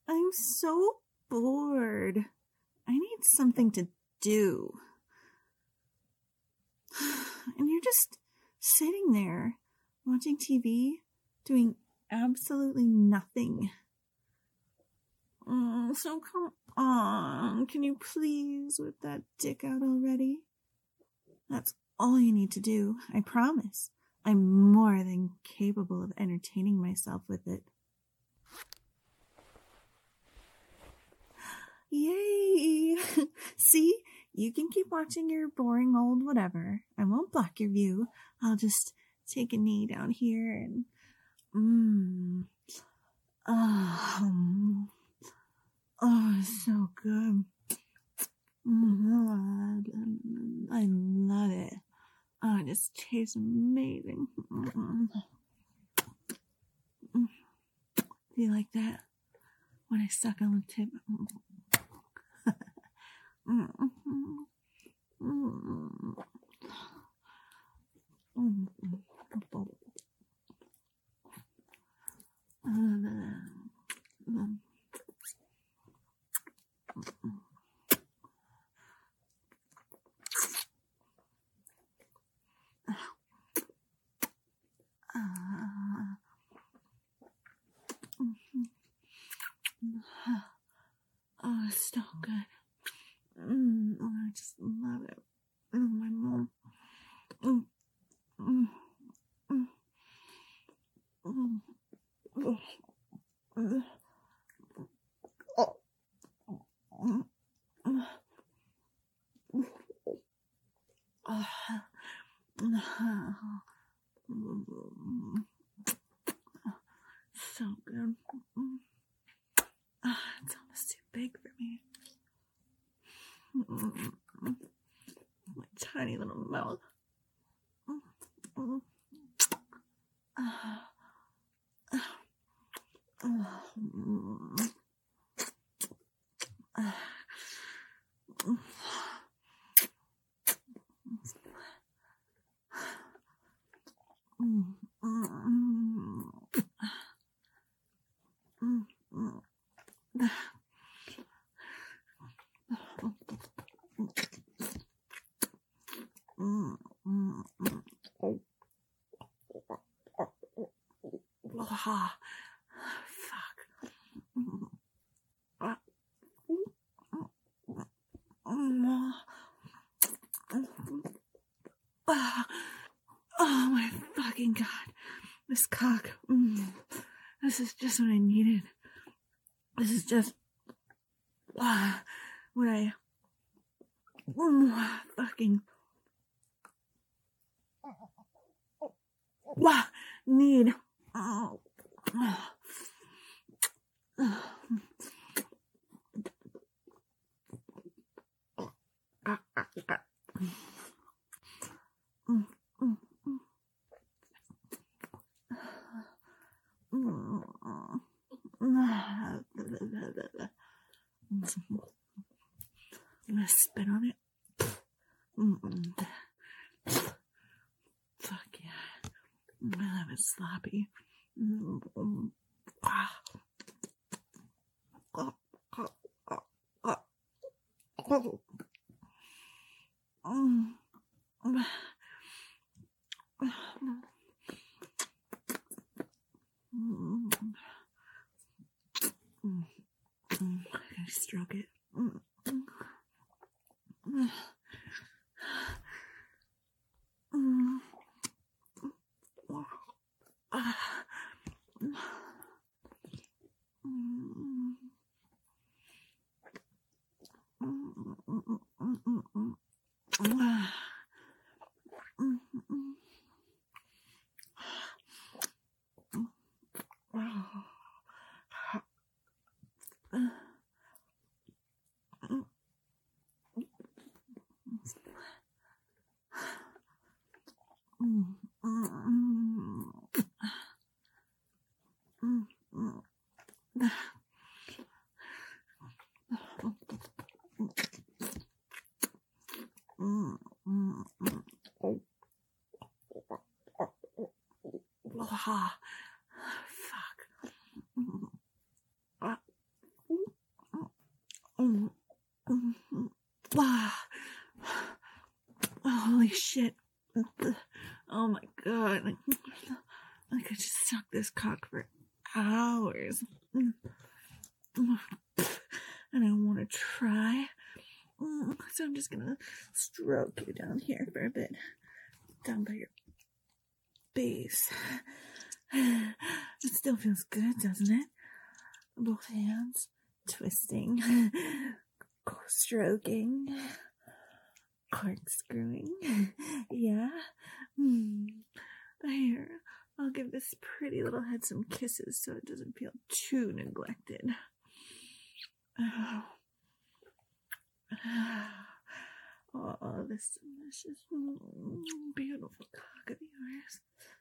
I'm so bored. I need something to do. And you're just sitting there, watching TV, doing absolutely nothing. So come on, can you please whip that dick out already? That's all you need to do, I promise. I'm more than capable of entertaining myself with it. Yay! See? You can keep watching your boring old whatever. I won't block your view. I'll just take a knee down here and... Oh, so good. I love it. Oh, it just tastes amazing. Do you like that? When I suck on the tip. Oh, it's so good. I just love it. My mom. So good. It's almost too big for me. My tiny little mouth. Oh my fucking God. This cock. This is just what I needed. This is just what I fucking need. I'm gonna spit on it. Fuck yeah. That was sloppy. I stroke it. Fuck. cock for hours. And I want to try. So I'm just gonna stroke you down here for a bit. Down by your base. It still feels good, doesn't it? Both hands twisting, stroking, corkscrewing. Yeah. Here, I'll give this pretty little head some kisses so it doesn't feel too neglected. Oh, this delicious, beautiful cock of yours.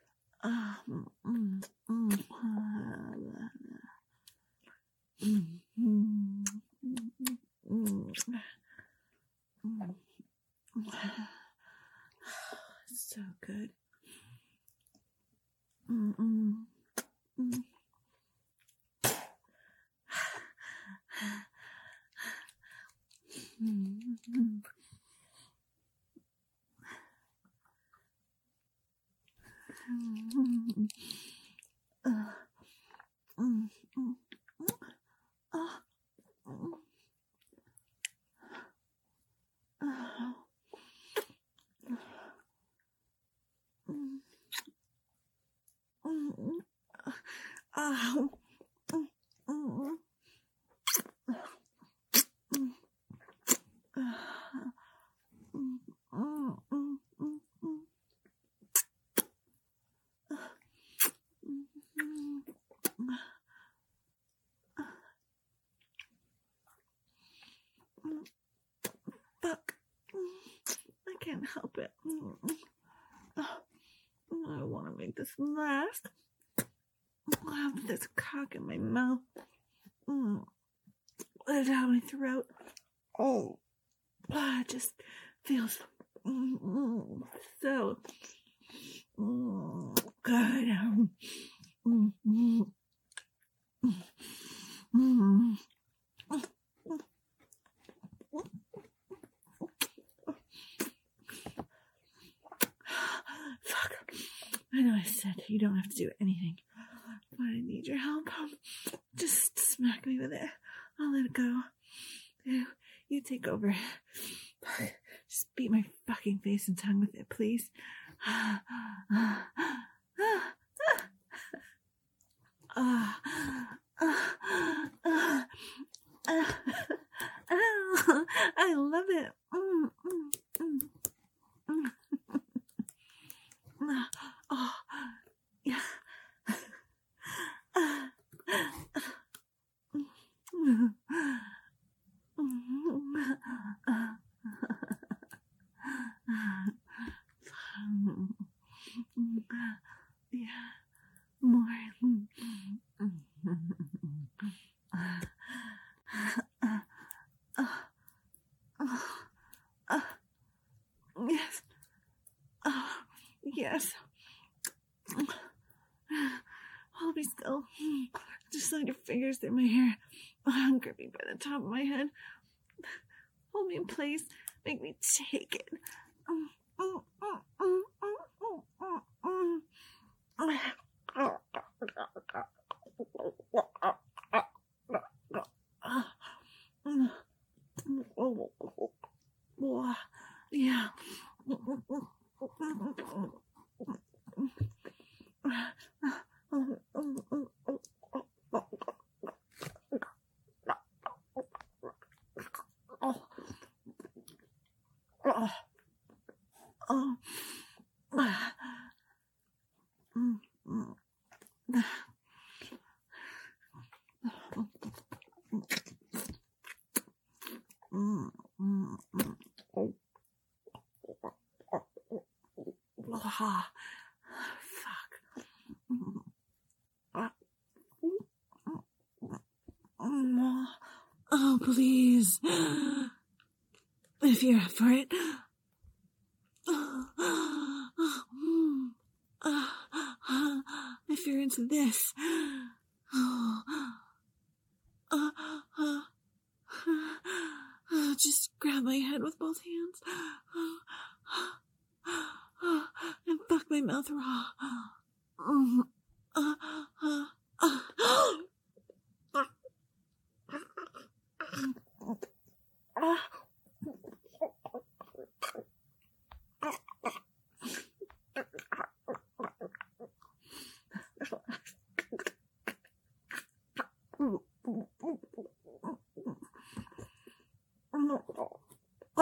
So good. Fuck. I can't help it. I want to make this last. I'll have this cock in my mouth. Let it out of my throat. Oh, it just feels so good. Fuck. I know I said you don't have to do anything, but I need your help. Just smack me with it. I'll let it go. You take over. Just beat my fucking face and tongue with it, please. I love it. Oh, yeah. Yeah, more. Yes. Yes. Hold me still. Just slide your fingers through my hair. Grip me by the top of my head. Hold me in place. Make me take it. Yeah. Oh, please. If you're up for it. If you're into this. Just grab my head with both hands. And fuck my mouth raw.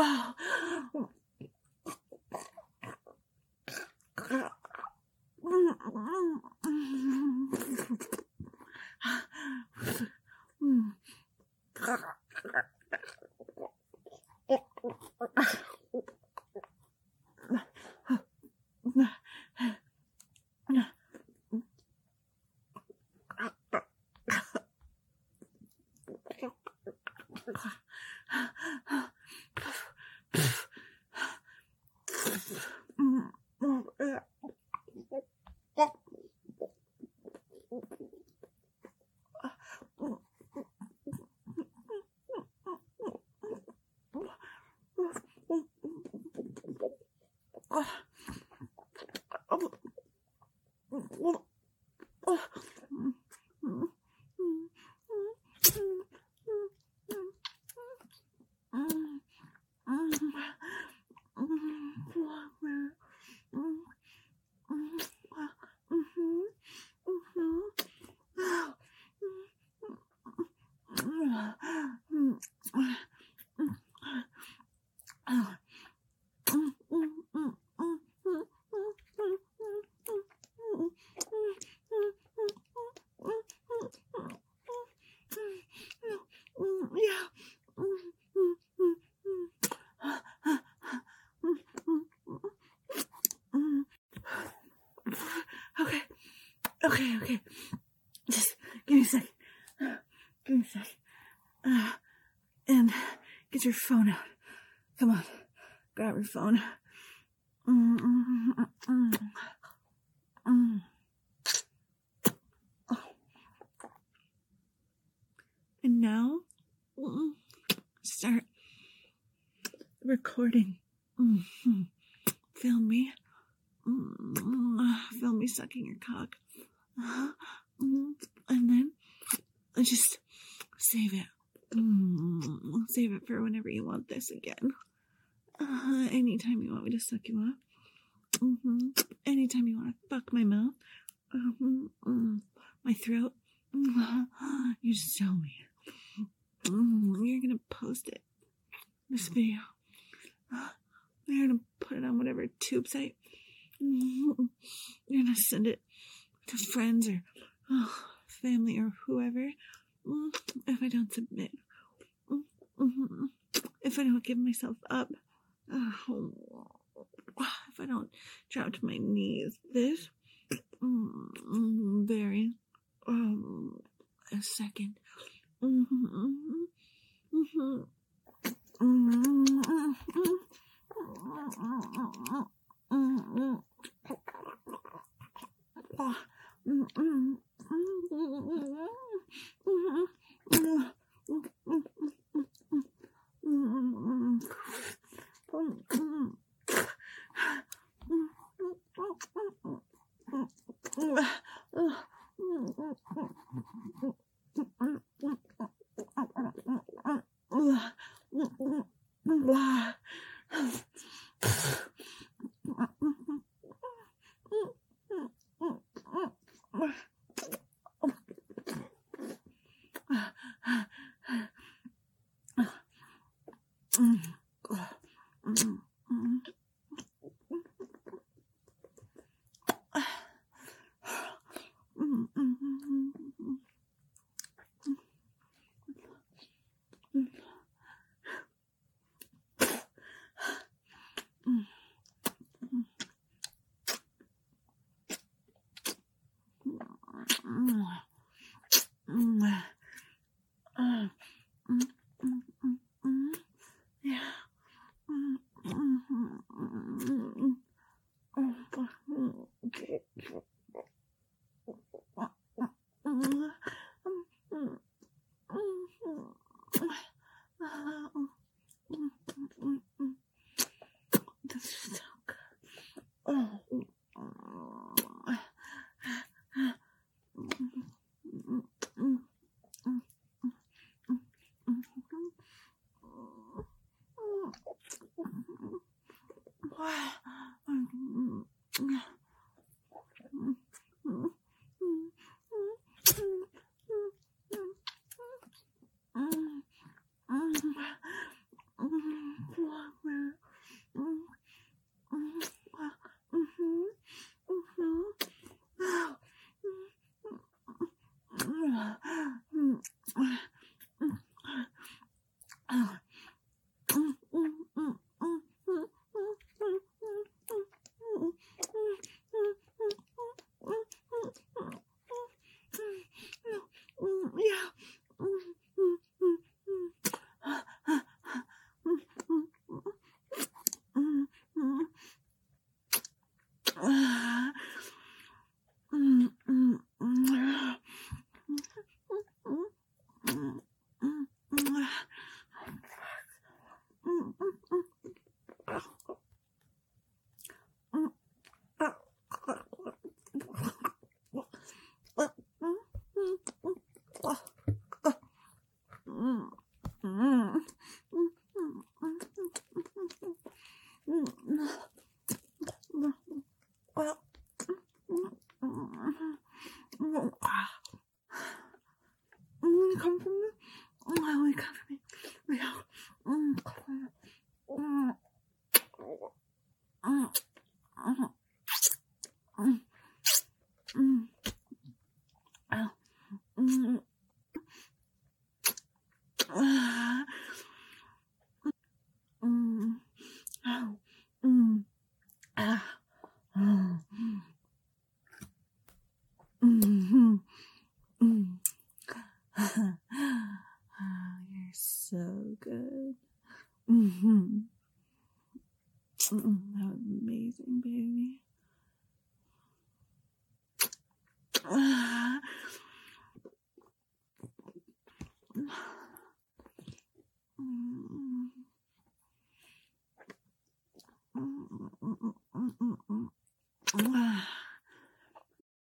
Okay. Just give me a sec. And get your phone out. Come on. Grab your phone. And now, start recording. Film me. Film me sucking your cock. And then just save it. Save it for whenever you want this again. Anytime you want me to suck you off. Anytime you want to fuck my mouth. My throat. You just tell me. You're gonna post it. This video. You're gonna put it on whatever tube site. You're gonna send it to friends or family or whoever. If I don't submit. If I don't give myself up. If I don't drop to my knees. This. Very. A second. Come from me. Oh, come from me. You're so good. That was amazing, baby.